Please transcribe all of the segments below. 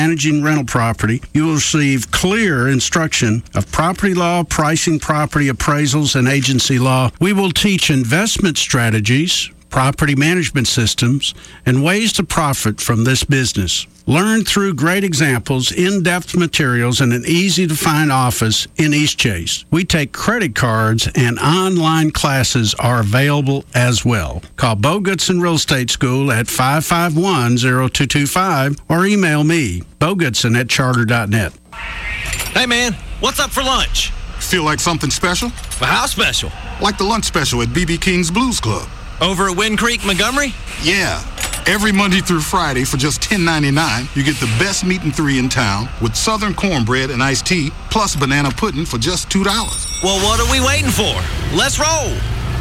managing rental property, you will receive clear instruction of property law, pricing, property appraisals, and agency law. We will teach investment strategies, property management systems, and ways to profit from this business. Learn through great examples, in-depth materials, and an easy-to-find office in Eastchase. We take credit cards, and online classes are available as well. Call Bo Goodson Real Estate School at 551-0225 or email me, bogoodson@charter.net. Hey, man, what's up for lunch? Feel like something special? Well, how special? Like the lunch special at B.B. King's Blues Club. Over at Wind Creek, Montgomery? Yeah. Every Monday through Friday for just $10.99, you get the best meat and three in town with southern cornbread and iced tea, plus banana pudding for just $2. Well, what are we waiting for? Let's roll.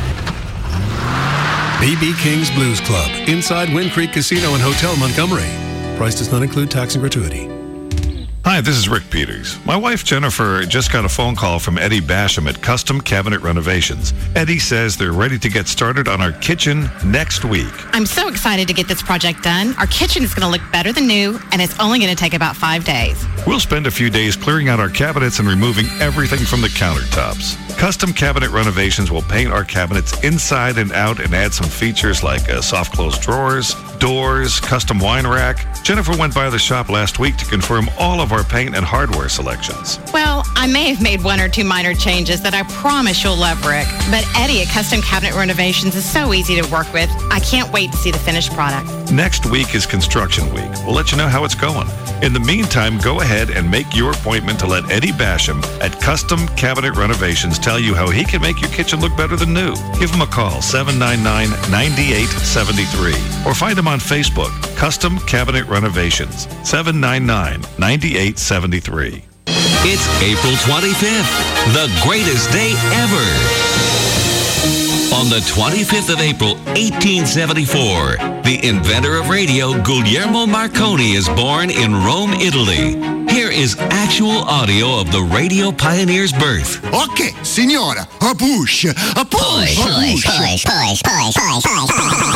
B.B. King's Blues Club, inside Wind Creek Casino and Hotel Montgomery. Price does not include tax and gratuity. Hi, this is Rick Peters. My wife, Jennifer, just got a phone call from Eddie Basham at Custom Cabinet Renovations. Eddie says they're ready to get started on our kitchen next week. I'm so excited to get this project done. Our kitchen is going to look better than new, and it's only going to take about 5 days. We'll spend a few days clearing out our cabinets and removing everything from the countertops. Custom Cabinet Renovations will paint our cabinets inside and out and add some features like soft close drawers, doors, custom wine rack. Jennifer went by the shop last week to confirm all of our paint and hardware selections. Well, I may have made one or two minor changes that I promise you'll love, Rick. But Eddie at Custom Cabinet Renovations is so easy to work with. I can't wait to see the finished product. Next week is construction week. We'll let you know how it's going. In the meantime, go ahead and make your appointment to let Eddie Basham at Custom Cabinet Renovations tell you how he can make your kitchen look better than new. Give him a call, 799-9873. Or find him on Facebook, Custom Cabinet Renovations, 799-9873. It's April 25th, the greatest day ever. On the 25th of April, 1874, the inventor of radio, Guglielmo Marconi, is born in Rome, Italy. Here is actual audio of the radio pioneer's birth. Okay, signora, a push, a push, push, push, push, push, push, push.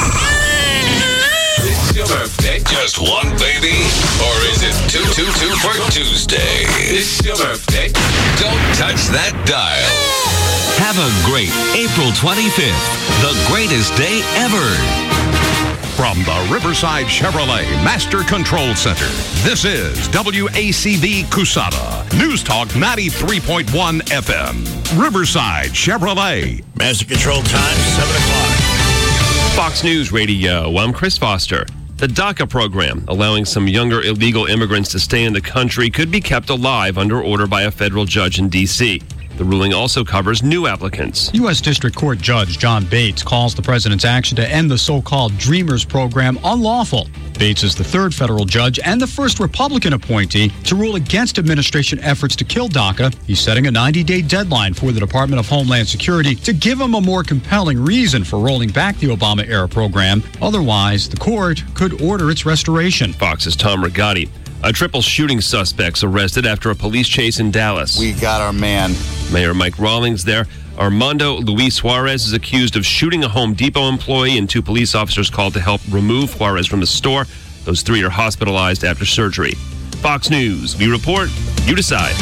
It's your birthday. Just one baby? Or is it two for Tuesday? It's your birthday. Don't touch that dial. Have a great April 25th, the greatest day ever. From the Riverside Chevrolet Master Control Center, this is WACV Cusada, News Talk 93.1 FM. Riverside Chevrolet. Master Control time, 7 o'clock. Fox News Radio, I'm Chris Foster. The DACA program, allowing some younger illegal immigrants to stay in the country, could be kept alive under order by a federal judge in D.C. The ruling also covers new applicants. U.S. District Court Judge John Bates calls the president's action to end the so-called Dreamers program unlawful. Bates is the third federal judge and the first Republican appointee to rule against administration efforts to kill DACA. He's setting a 90-day deadline for the Department of Homeland Security to give him a more compelling reason for rolling back the Obama-era program. Otherwise, the court could order its restoration. Fox's Tom Rigotti. A triple shooting suspects arrested after a police chase in Dallas. We got our man. Mayor Mike Rawlings there. Armando Luis Juarez is accused of shooting a Home Depot employee, and 2 police officers called to help remove Juarez from the store. Those 3 are hospitalized after surgery. Fox News. We report. You decide.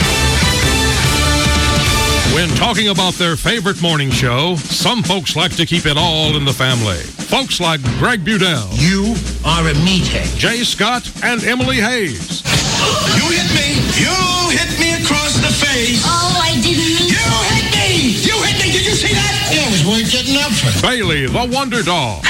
When talking about their favorite morning show, some folks like to keep it all in the family. Folks like Greg Budell. You are a meathead. Jay Scott and Emily Hayes. You hit me. You hit me across the face. Oh, I didn't mean You hit me. You hit me. Did you see that? Yeah, it was worth getting up for. Bailey, the Wonder Dog.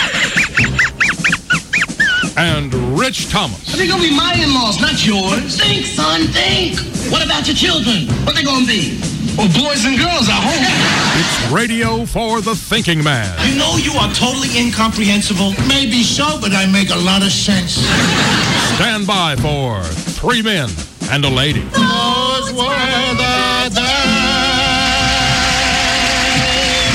And Rich Thomas. They're going to be my in-laws, not yours. Think, son, think. What about your children? What they going to be? Well, boys and girls, I hope. It's radio for the thinking man. You know you are totally incomprehensible. Maybe so, but I make a lot of sense. Stand by for 3 men and a lady. Those were the days.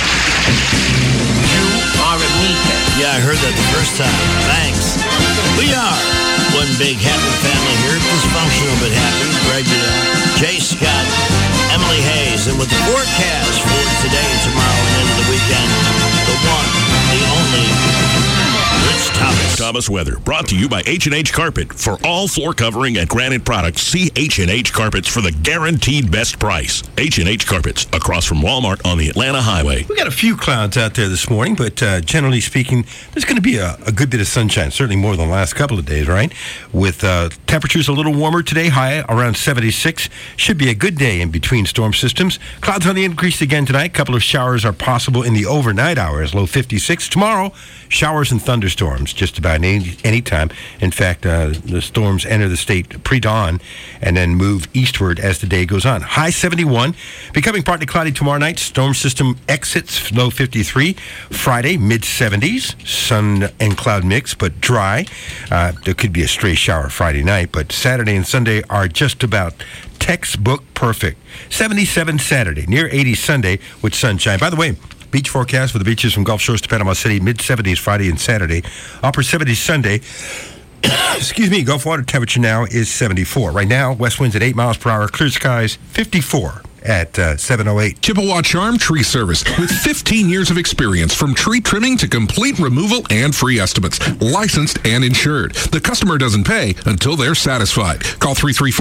You are a meathead. Yeah, I heard that the first time. Thanks. We are one big happy family here. Dysfunctional but happy. Greg Budell, Jay Scott, Emily Hayes. And with the forecast for today and tomorrow and into the weekend, the one, the only, Rich Thomas. Thomas weather, brought to you by H&H Carpet. For all floor covering and granite products, see H&H Carpets for the guaranteed best price. H&H Carpets, across from Walmart on the Atlanta Highway. We got a few clouds out there this morning, but generally speaking, there's going to be a good bit of sunshine, certainly more than the last couple of days, right? With temperatures a little warmer today, high around 76. Should be a good day in between storm systems. Clouds on the increase again tonight. A couple of showers are possible in the overnight hours, low 56. Tomorrow, showers and thunderstorms just about any time. In fact, the storms enter the state pre-dawn and then move eastward as the day goes on. High 71, becoming partly cloudy tomorrow night. Storm system exits, low 53. Friday, mid-70s. Sun and cloud mix, but dry. There could be a stray shower Friday night, but Saturday and Sunday are just about textbook perfect. 77 Saturday, near 80 Sunday with sunshine. By the way, beach forecast for the beaches from Gulf Shores to Panama City, mid-70s Friday and Saturday, upper 70s Sunday. Excuse me, Gulf water temperature now is 74. Right now, west winds at 8 miles per hour, clear skies 54 at 7:08. Chippewa Charm Tree Service with 15 years of experience, from tree trimming to complete removal and free estimates. Licensed and insured. The customer doesn't pay until they're satisfied. Call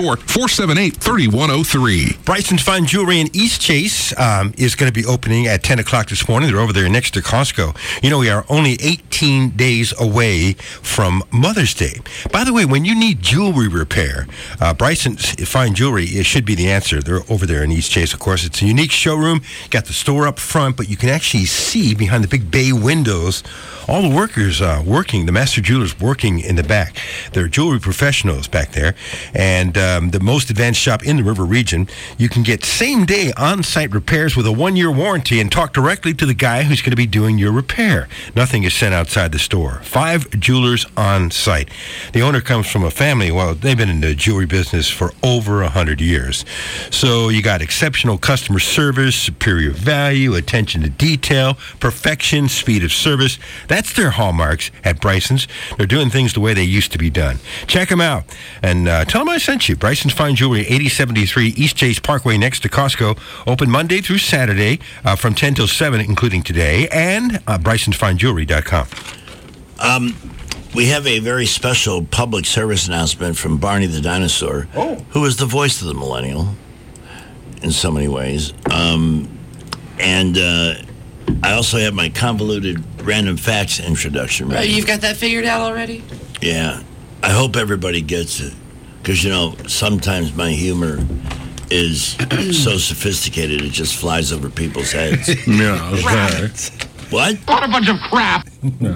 334-478-3103. Bryson's Fine Jewelry in East Chase is going to be opening at 10 o'clock this morning. They're over there next to Costco. You know, we are only 18 days away from Mother's Day. By the way, when you need jewelry repair, Bryson's Fine Jewelry should be the answer. They're over there in East Chase, of course. It's a unique showroom. Got the store up front, but you can actually see behind the big bay windows all the workers working, the master jewelers working in the back. They're jewelry professionals back there, and the most advanced shop in the river region. You can get same-day on-site repairs with a 1-year warranty and talk directly to the guy who's going to be doing your repair. Nothing is sent outside the store. 5 jewelers on site. The owner comes from a family, well, they've been in the jewelry business for over 100 years. So you got exceptional customer service, superior value, attention to detail, perfection, speed of service. That's their hallmarks at Bryson's. They're doing things the way they used to be done. Check them out and tell them I sent you. Bryson's Fine Jewelry, 8073 East Chase Parkway next to Costco. Open Monday through Saturday from 10 till 7, including today, and Bryson'sFineJewelry.com. We have a very special public service announcement from Barney the Dinosaur, who is the voice of the millennial in so many ways. I also have my convoluted random facts introduction ready. You've got that figured out already? Yeah. I hope everybody gets it. Because, you know, sometimes my humor is so sophisticated it just flies over people's heads. Yeah, okay. What? What a bunch of crap!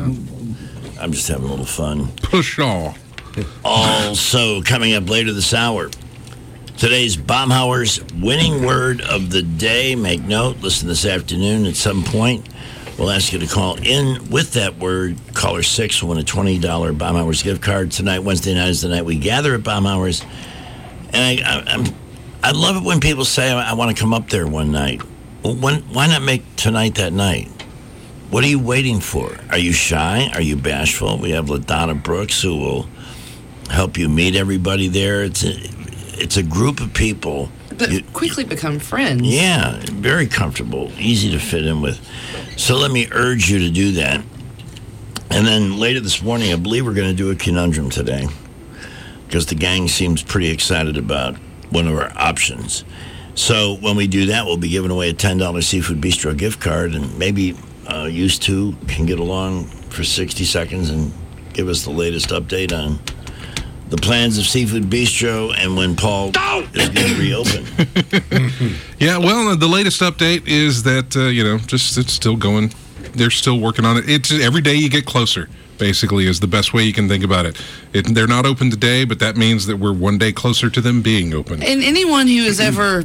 I'm just having a little fun. Pshaw. Also, coming up later this hour, today's Baumhauer's winning word of the day. Make note, listen this afternoon at some point. We'll ask you to call in with that word. Caller 6 will win a $20 Baumhauer's gift card. Tonight, Wednesday night, is the night we gather at Baumhauer's. And I love it when people say, I want to come up there one night. Well, why not make tonight that night? What are you waiting for? Are you shy? Are you bashful? We have LaDonna Brooks who will help you meet everybody there. It's a group of people that quickly become friends. Yeah, very comfortable, easy to fit in with. So let me urge you to do that. And then later this morning, I believe we're going to do a conundrum today because the gang seems pretty excited about one of our options. So when we do that, we'll be giving away a $10 Seafood Bistro gift card, and maybe you two can get along for 60 seconds and give us the latest update on the plans of Seafood Bistro and when Paul is going to reopen. Yeah, well, the latest update is that, it's still going. They're still working on it. It's every day you get closer, basically, is the best way you can think about it. They're not open today, but that means that we're one day closer to them being open. And anyone who has ever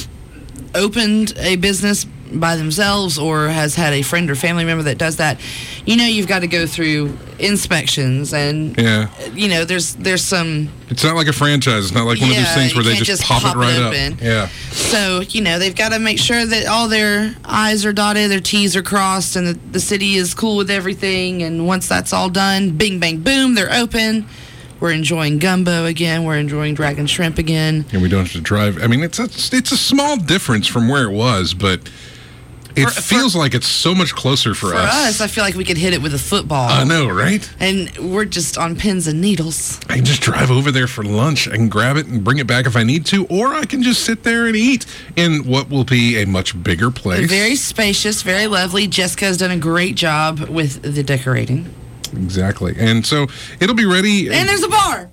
opened a business by themselves or has had a friend or family member that does that, you've got to go through inspections and there's some. It's not like a franchise. It's not like one of those things where they just pop it right up. Yeah. So they've got to make sure that all their I's are dotted, their T's are crossed, and the city is cool with everything. And once that's all done, bing bang boom, they're open. We're enjoying gumbo again. We're enjoying dragon shrimp again. And we don't have to drive. I mean, it's a small difference from where it was, but It feels like it's so much closer for us. For us, I feel like we could hit it with a football. I know, right? And we're just on pins and needles. I can just drive over there for lunch. I can grab it and bring it back if I need to, or I can just sit there and eat in what will be a much bigger place. Very spacious, very lovely. Jessica's done a great job with the decorating. Exactly. And so it'll be ready. And there's a bar.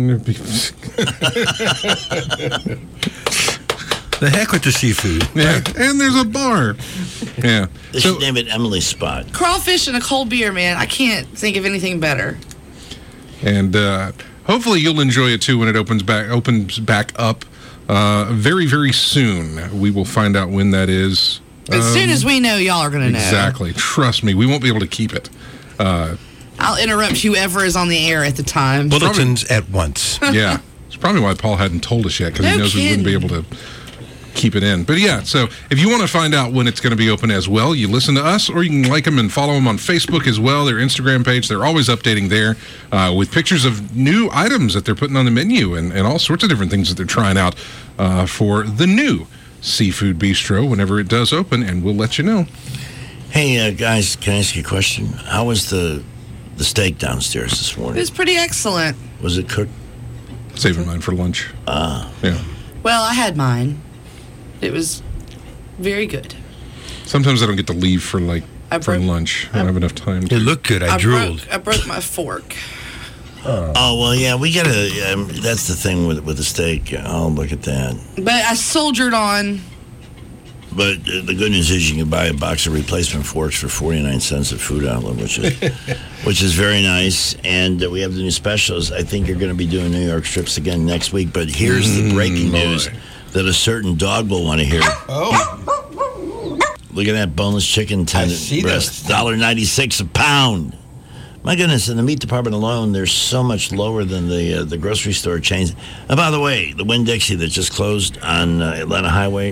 The heck with the seafood. Yeah, and there's a bar. Yeah. They should name it Emily's Spot. Crawfish and a cold beer, man. I can't think of anything better. And hopefully you'll enjoy it too when it opens back up very, very soon. We will find out when that is. As soon as we know, y'all are going to know. Exactly. Trust me, we won't be able to keep it. I'll interrupt whoever is on the air at the time. Bulletins at once. Yeah. It's probably why Paul hadn't told us yet, because he knows we wouldn't be able to keep it in. But yeah, so if you want to find out when it's going to be open as well, you listen to us, or you can like them and follow them on Facebook as well, their Instagram page. They're always updating there with pictures of new items that they're putting on the menu and all sorts of different things that they're trying out for the new Seafood Bistro whenever it does open, and we'll let you know. Hey, guys, can I ask you a question? How was the steak downstairs this morning? It was pretty excellent. Was it cooked? Saving mine for lunch. Yeah. Well, I had mine. It was very good. Sometimes I don't get to leave for lunch. I don't have enough time. It looked good. I drooled. I broke my fork. Oh, well, yeah, we got to... that's the thing with the steak. Oh, look at that. But I soldiered on. But the good news is you can buy a box of replacement forks for 49 cents at Food Outlet, which is very nice. And we have the new specials. I think you're going to be doing New York strips again next week. But here's the breaking news that a certain dog will want to hear. Oh. Look at that boneless chicken tendon breast. $1.96 a pound. My goodness, in the meat department alone, they're so much lower than the grocery store chains. And by the way, the Winn-Dixie that just closed on Atlanta Highway,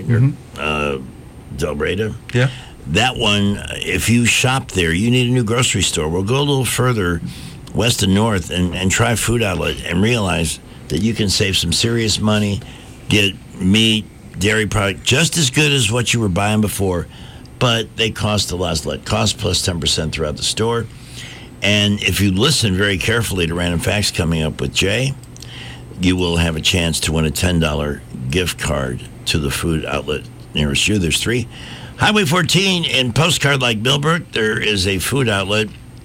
Del Reyta. Yeah. That one, if you shop there, you need a new grocery store. We'll go a little further west and north and try Food Outlet and realize that you can save some serious money, get meat, dairy product just as good as what you were buying before, but they cost a lot less. Cost plus 10% throughout the store. And if you listen very carefully to Random Facts coming up with Jay, you will have a chance to win a $10 gift card to the Food Outlet nearest you. There's 3. Highway 14 in Postcard Like Millbrook, there is a Food Outlet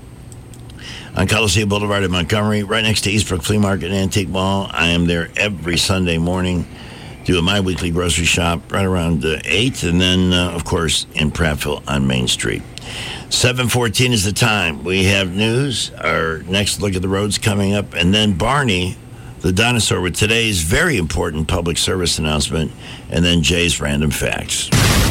on Coliseum Boulevard in Montgomery, right next to Eastbrook Flea Market and Antique Mall. I am there every Sunday morning doing my weekly grocery shop right around 8, and then, of course, in Prattville on Main Street. 7:14 is the time. We have news, our next look at the roads coming up, and then Barney, the dinosaur, with today's very important public service announcement, and then Jay's Random Facts.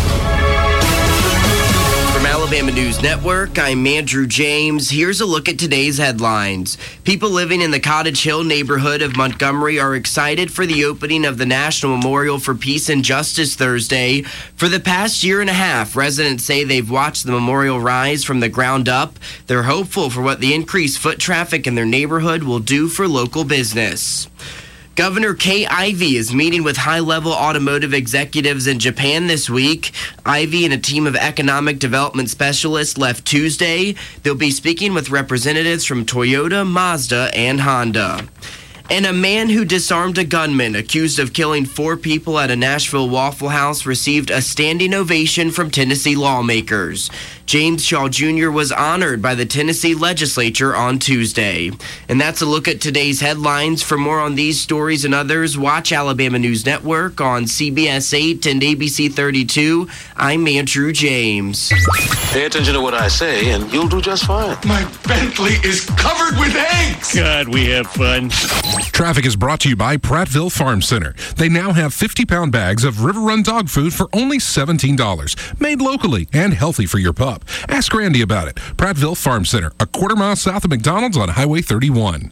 From Alabama News Network, I'm Andrew James. Here's a look at today's headlines. People living in the Cottage Hill neighborhood of Montgomery are excited for the opening of the National Memorial for Peace and Justice Thursday. For the past year and a half, residents say they've watched the memorial rise from the ground up. They're hopeful for what the increased foot traffic in their neighborhood will do for local business. Governor Kay Ivey is meeting with high-level automotive executives in Japan this week. Ivey and a team of economic development specialists left Tuesday. They'll be speaking with representatives from Toyota, Mazda, and Honda. And a man who disarmed a gunman accused of killing 4 people at a Nashville Waffle House received a standing ovation from Tennessee lawmakers. James Shaw Jr. was honored by the Tennessee legislature on Tuesday. And that's a look at today's headlines. For more on these stories and others, watch Alabama News Network on CBS 8 and ABC 32. I'm Andrew James. Pay attention to what I say, and you'll do just fine. My Bentley is covered with eggs. God, we have fun. Traffic is brought to you by Prattville Farm Center. They now have 50-pound bags of River Run dog food for only $17. Made locally and healthy for your pup. Ask Randy about it. Prattville Farm Center, a quarter mile south of McDonald's on Highway 31.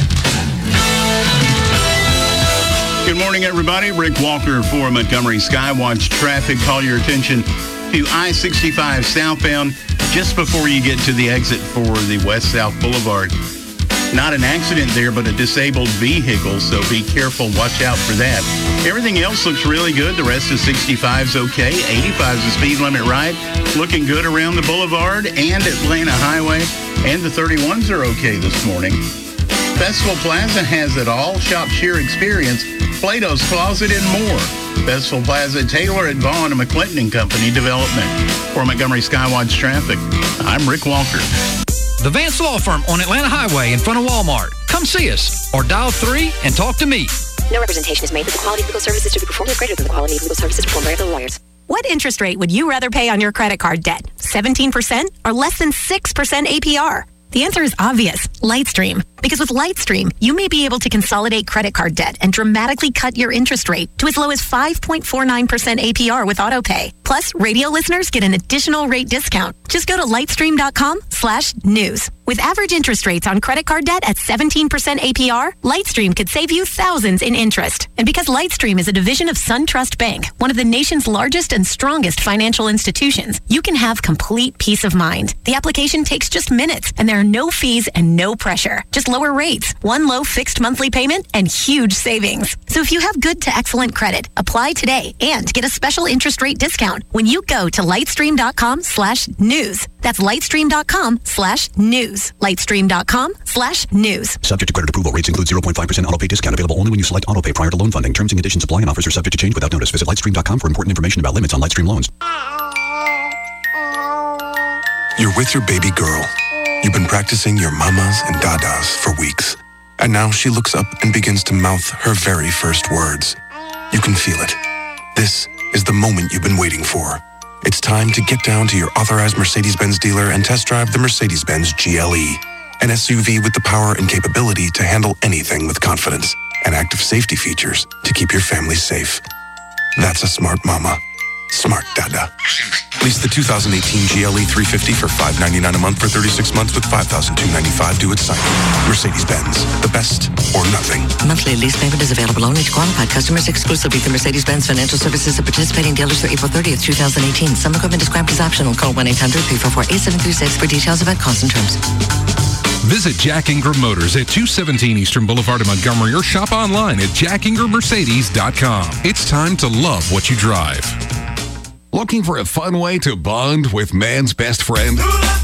Good morning, everybody. Rick Walker for Montgomery Skywatch Traffic. Call your attention to I-65 southbound just before you get to the exit for the West-South Boulevard. Not an accident there, but a disabled vehicle, so be careful. Watch out for that. Everything else looks really good. The rest of 65's okay. 85's the speed limit right. Looking good around the Boulevard and Atlanta Highway. And the 31s are okay this morning. Festival Plaza has it all. Shop, cheer, experience. Plato's Closet and more. Festival Plaza, Taylor at Vaughn and McClinton and Company Development. For Montgomery Skywatch Traffic, I'm Rick Walker. The Vance Law Firm on Atlanta Highway in front of Walmart. Come see us or dial 3 and talk to me. No representation is made that the quality of legal services to be performed is greater than the quality of legal services performed by other lawyers. What interest rate would you rather pay on your credit card debt? 17% or less than 6% APR? The answer is obvious, Lightstream. Because with Lightstream, you may be able to consolidate credit card debt and dramatically cut your interest rate to as low as 5.49% APR with AutoPay. Plus, radio listeners get an additional rate discount. Just go to lightstream.com/news. With average interest rates on credit card debt at 17% APR, Lightstream could save you thousands in interest. And because Lightstream is a division of SunTrust Bank, one of the nation's largest and strongest financial institutions, you can have complete peace of mind. The application takes just minutes, and there are no fees and no pressure. Just lower rates, one low fixed monthly payment, and huge savings. So if you have good to excellent credit, apply today and get a special interest rate discount when you go to lightstream.com/news. That's lightstream.com/news. Lightstream.com/news. Subject to credit approval. Rates include 0.5% autopay discount available only when you select autopay prior to loan funding. Terms and conditions apply and offers are subject to change without notice. Visit lightstream.com for important information about limits on Lightstream loans. You're with your baby girl. You've been practicing your mamas and dadas for weeks. And now she looks up and begins to mouth her very first words. You can feel it. This is the moment you've been waiting for. It's time to get down to your authorized Mercedes-Benz dealer and test drive the Mercedes-Benz GLE. An SUV with the power and capability to handle anything with confidence. And active safety features to keep your family safe. That's a smart mama. Smart dada. Lease the 2018 GLE 350 for $599 a month for 36 months with $5,295 due at signing. Mercedes-Benz. The best or nothing. Monthly lease payment is available only to qualified customers exclusively through Mercedes-Benz Financial Services and participating dealers through April 30th, 2018. Some equipment described as optional. Call 1-800-344-8736 for details about costs and terms. Visit Jack Ingram Motors at 217 Eastern Boulevard in Montgomery or shop online at jackingrammercedes.com. It's time to love what you drive. Looking for a fun way to bond with man's best friend?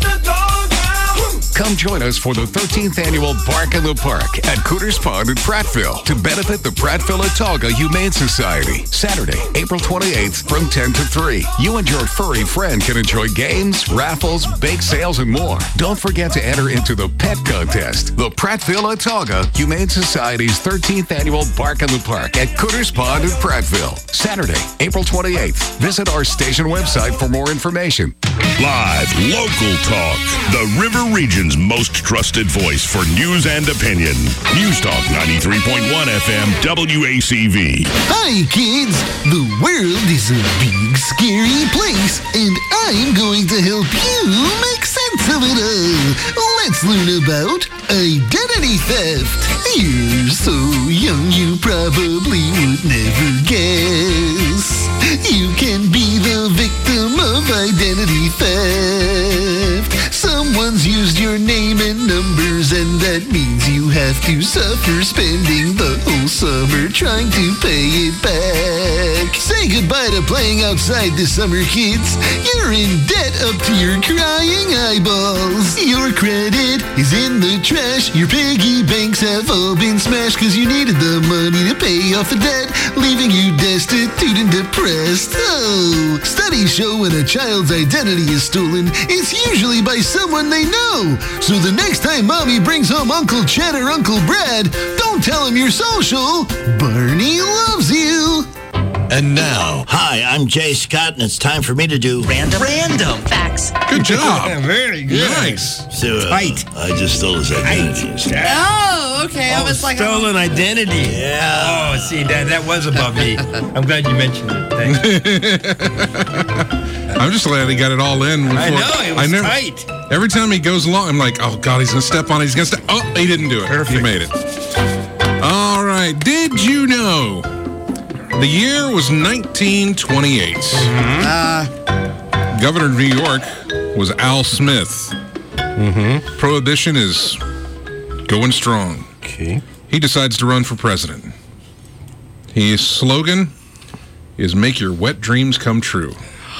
Come join us for the 13th annual Bark in the Park at Cooters Pond in Prattville to benefit the Prattville-Autauga Humane Society. Saturday, April 28th from 10 to 3. You and your furry friend can enjoy games, raffles, bake sales, and more. Don't forget to enter into the pet contest. The Prattville-Autauga Humane Society's 13th annual Bark in the Park at Cooters Pond in Prattville. Saturday, April 28th. Visit our station website for more information. Live local talk. The River Region's most trusted voice for news and opinion. News Talk 93.1 FM WACV. Hi, kids. The world is a big, scary place, and I'm going to help you make sense of it all. Let's learn about identity theft. You're so young, you probably would never guess. You can be the victim of identity theft. Someone's used your name and numbers, and that means you have to suffer spending the whole summer trying to pay it back. Say goodbye to playing outside this summer, kids. You're in debt up to your crying eyeballs. Your credit is in the trash. Your piggy banks have all been smashed because you needed the money to pay off the debt, leaving you destitute and depressed. Oh, studies show when a child's identity is stolen, it's usually by someone they know. So the next time Mommy brings home Uncle Chet or Uncle Brad, don't tell him you're social. Barney loves you. And now, hi, I'm Jay Scott, and it's time for me to do Random facts. Good job. Very good. Nice. So, I just stole his identity. Oh, okay. I was like, stolen identity. Yeah. Oh, see, that was above me. I'm glad you mentioned it. Thanks. I'm just glad he got it all in. Before. I know, it was tight. Every time he goes along, I'm like, oh, God, he's going to step on it. He's going to step. Oh, he didn't do it. Perfect. He made it. All right. Did you know the year was 1928? Governor of New York was Al Smith. Prohibition is Going strong. Okay. He decides to run for president. His slogan is "Make your wet dreams come true."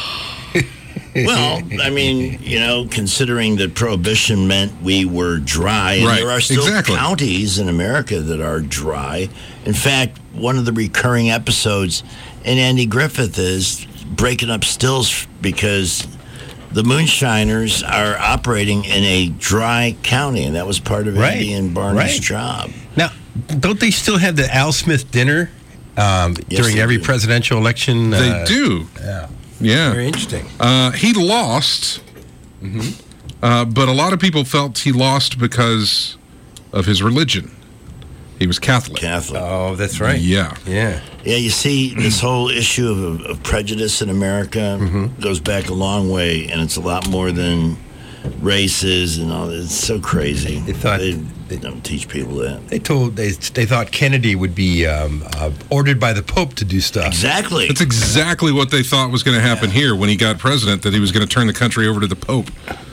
Well, I mean, considering that Prohibition meant we were dry, and Right, there are still exactly. counties in America that are dry. In fact, one of the recurring episodes in Andy Griffith is breaking up stills because the moonshiners are operating in a dry county, and that was part of Andy and Barney's job. Now, don't they still have the Al Smith dinner during they every do. presidential election? They do. Yeah. Yeah. Very interesting. He lost, but a lot of people felt he lost because of his religion. He was Catholic. Oh, that's right. Yeah. Yeah. Yeah, you see, this whole issue of prejudice in America goes back a long way, and it's a lot more than races and all that. It's so crazy. They don't teach people that. They thought Kennedy would be ordered by the Pope to do stuff. Exactly. That's exactly what they thought was going to happen here when he got president, that he was going to turn the country over to the Pope.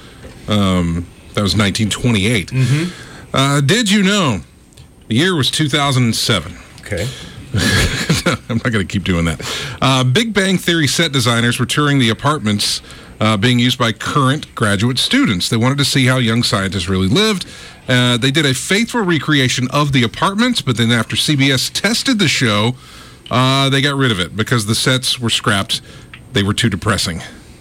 That was 1928. Did you know the year was 2007? Okay. I'm not going to keep doing that. Big Bang Theory set designers were touring the apartments being used by current graduate students. They wanted to see how young scientists really lived. They did a faithful recreation of the apartments, but then after CBS tested the show, they got rid of it because the sets were scrapped. They were too depressing.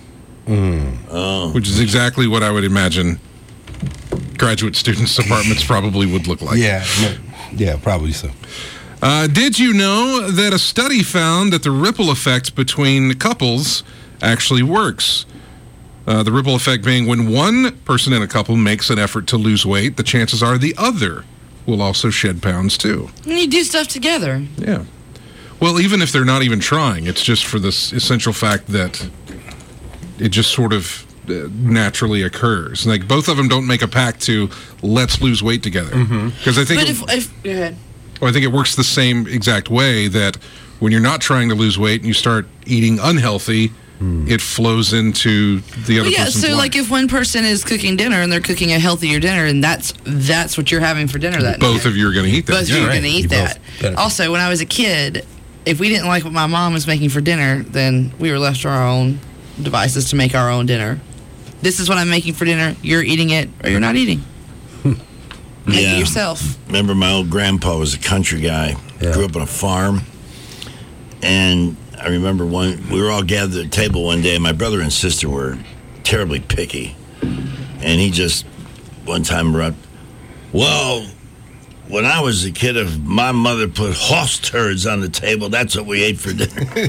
Which is exactly what I would imagine graduate students' apartments probably would look like. Yeah, probably so. Did you know that a study found that the ripple effect between couples actually works? The ripple effect being when one person in a couple makes an effort to lose weight, the chances are the other will also shed pounds too. And you do stuff together. Yeah. Well, even if they're not even trying, it's just for this essential fact that it just sort of naturally occurs. Like, both of them don't make a pact to let's lose weight together. Because I think But if go ahead. I think it works the same exact way, that when you're not trying to lose weight and you start eating unhealthy, it flows into the other person's so life. like if one person is cooking dinner and they're cooking a healthier dinner, and that's what you're having for dinner that night. Both of you are going to eat that. Both of you are going to eat that. Also, when I was a kid, if we didn't like what my mom was making for dinner, then we were left to our own devices to make our own dinner. This is what I'm making for dinner. You're eating it, or you're not eating. Make it yourself. Remember, my old grandpa was a country guy. Grew up on a farm. And I remember we were all gathered at the table one day, and my brother and sister were terribly picky. And he just, one time, wrote, well, when I was a kid, if my mother put horse turds on the table, that's what we ate for dinner.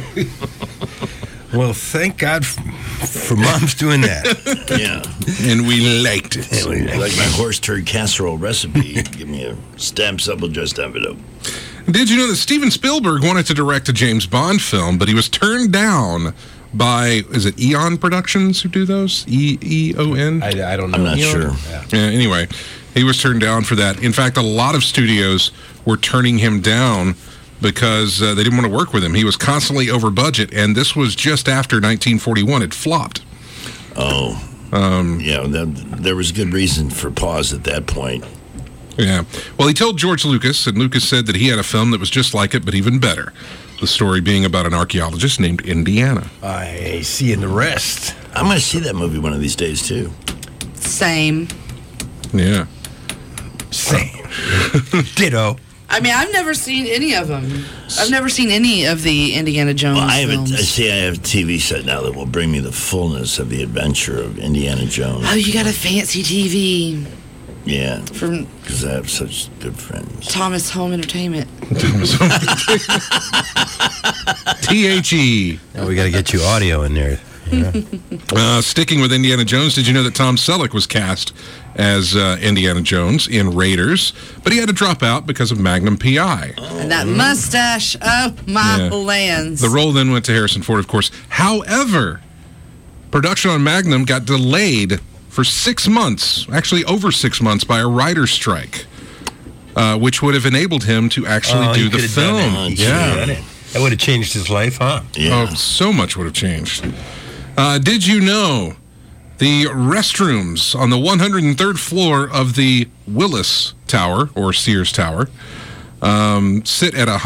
Well, thank God for moms doing that. Yeah. And we liked it. Like my horse turd casserole recipe. Give me a stamped double-dressed envelope. Did you know that Steven Spielberg wanted to direct a James Bond film, but he was turned down by, is it Eon Productions who do those? E-O-N? I don't know. I'm not sure. Yeah, anyway, he was turned down for that. In fact, a lot of studios were turning him down because they didn't want to work with him. He was constantly over budget, and this was just after 1941. It flopped. Oh. There was good reason for pause at that point. Yeah. Well, he told George Lucas, and Lucas said that he had a film that was just like it, but even better. The story being about an archaeologist named Indiana. I see in the rest. I'm going to see that movie one of these days, too. Same. Yeah. Same. Ditto. I mean, I've never seen any of them. I've never seen any of the Indiana Jones Well, I have films. a TV set now that will bring me the fullness of the adventure of Indiana Jones. Oh, you got a fancy TV. Yeah. From because I have such good friends. Thomas Home Entertainment. T-H-E. Now we got to get you audio in there. Yeah. Sticking with Indiana Jones, did you know that Tom Selleck was cast as Indiana Jones in Raiders, but he had to drop out because of Magnum P.I. And that mustache, oh my lands. The role then went to Harrison Ford, of course. However, production on Magnum got delayed for 6 months, actually over 6 months, by a writer's strike, which would have enabled him to actually do the film. That would have changed his life, huh? Yeah. Oh, so much would have changed. Did you know The restrooms on the 103rd floor of the Willis Tower, or Sears Tower, sit at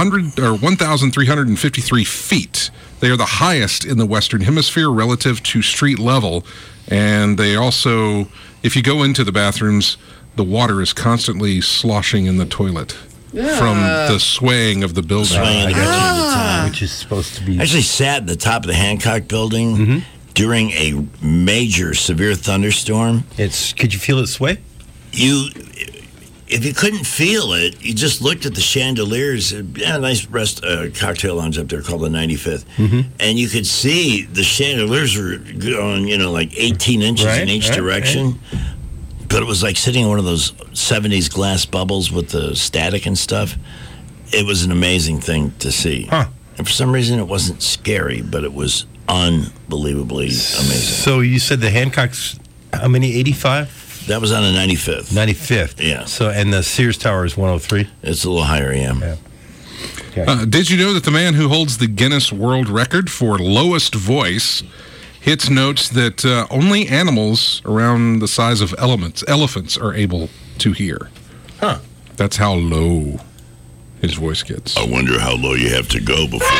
1,353 feet. They are the highest in the Western Hemisphere relative to street level. And they also, if you go into the bathrooms, the water is constantly sloshing in the toilet from the swaying of the building. Which is supposed to be... I actually sat at the top of the Hancock building during a major, severe thunderstorm. Could you feel it sway? If you couldn't feel it, you just looked at the chandeliers. A nice cocktail lounge up there called the 95th. And you could see the chandeliers were going, like 18 inches in each direction. Right. But it was like sitting in one of those 70s glass bubbles with the static and stuff. It was an amazing thing to see. And for some reason, it wasn't scary, but it was unbelievably amazing. So you said the Hancock's, how many, 85? That was on the 95th. 95th. Yeah. So, and the Sears Tower is 103? It's a little higher, yeah. Okay. Did you know that the man who holds the Guinness World Record for lowest voice hits notes that only animals around the size of elephants are able to hear? That's how low his voice gets. I wonder how low you have to go before...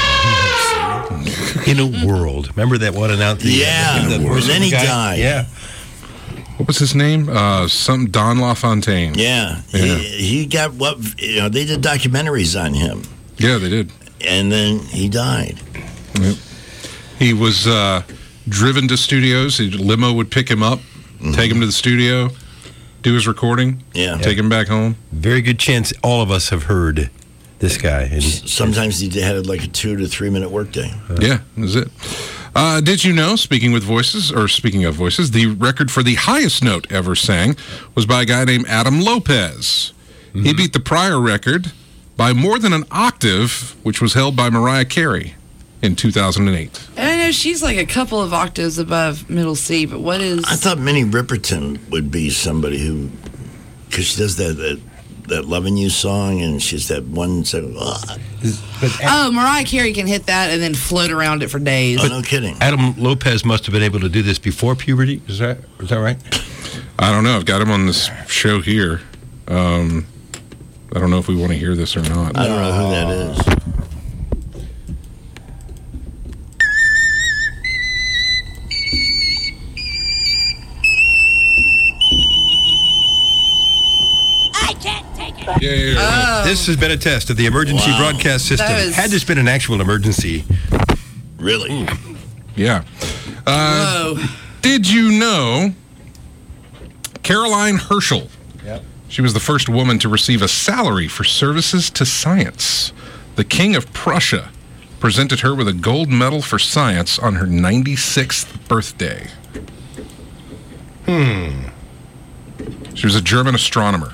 In a world. Remember that one announced? And then he died. Yeah. What was his name? Some Don LaFontaine. Yeah. He got they did documentaries on him. Yeah, they did. And then he died. Yep. He was driven to studios. Limo would pick him up, take him to the studio, do his recording, take him back home. Very good chance all of us have heard this guy. And sometimes he had like a 2 to 3 minute workday. Yeah, that's it. Did you know, speaking of voices, the record for the highest note ever sang was by a guy named Adam Lopez. He beat the prior record by more than an octave, which was held by Mariah Carey in 2008. And I know she's like a couple of octaves above middle C, but what is... I thought Minnie Riperton would be somebody who... Because she does that Lovin' You song, and she's that one... Mariah Carey can hit that and then float around it for days. Oh, no kidding. Adam Lopez must have been able to do this before puberty. Is that right? I don't know. I've got him on this show here. I don't know if we want to hear this or not. I don't know who that is. This has been a test of the emergency broadcast system. Had this been an actual emergency? Really? Yeah. Did you know Caroline Herschel? Yep. She was the first woman to receive a salary for services to science. The King of Prussia presented her with a gold medal for science on her 96th birthday. She was a German astronomer.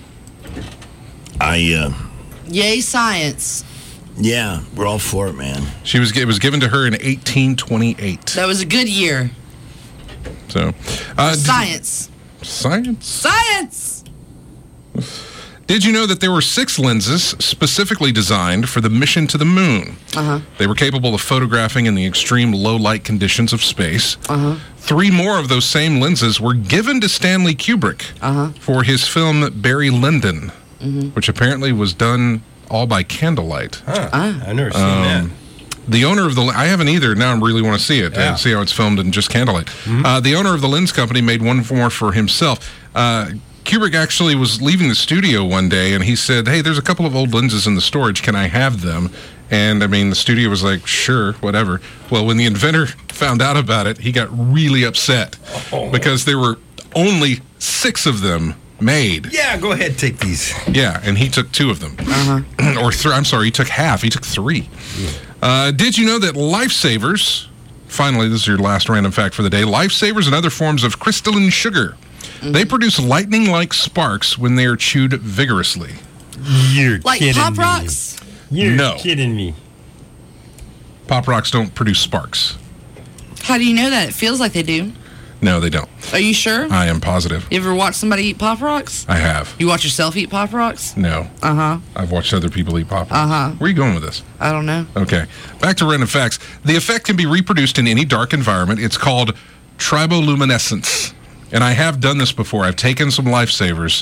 Yay, science. Yeah, we're all for it, man. It was given to her in 1828. That was a good year. So, science. Science? Did you know that there were 6 lenses specifically designed for the mission to the moon? They were capable of photographing in the extreme low light conditions of space. 3 more of those same lenses were given to Stanley Kubrick for his film Barry Lyndon, which apparently was done all by candlelight. I've never seen that. The owner of the... I haven't either. Now I really want to see it and see how it's filmed in just candlelight. The owner of the lens company made one more for himself. Kubrick actually was leaving the studio one day, and he said, hey, there's a couple of old lenses in the storage. Can I have them? And, I mean, the studio was like, sure, whatever. Well, when the inventor found out about it, he got really upset because there were only 6 of them made. Yeah, go ahead, take these. Yeah, and he took 2 of them. Or 3. I'm sorry, he took half. He took 3. Did you know that lifesavers, finally, this is your last random fact for the day, lifesavers and other forms of crystalline sugar, they produce lightning-like sparks when they are chewed vigorously. You're like kidding Pop me. Rocks? You're kidding me. Pop Rocks don't produce sparks. How do you know that? It feels like they do. No, they don't. Are you sure? I am positive. You ever watch somebody eat Pop Rocks? I have. You watch yourself eat Pop Rocks? No. I've watched other people eat Pop Rocks. Where are you going with this? I don't know. Okay. Back to random facts. The effect can be reproduced in any dark environment. It's called triboluminescence. And I have done this before. I've taken some Lifesavers,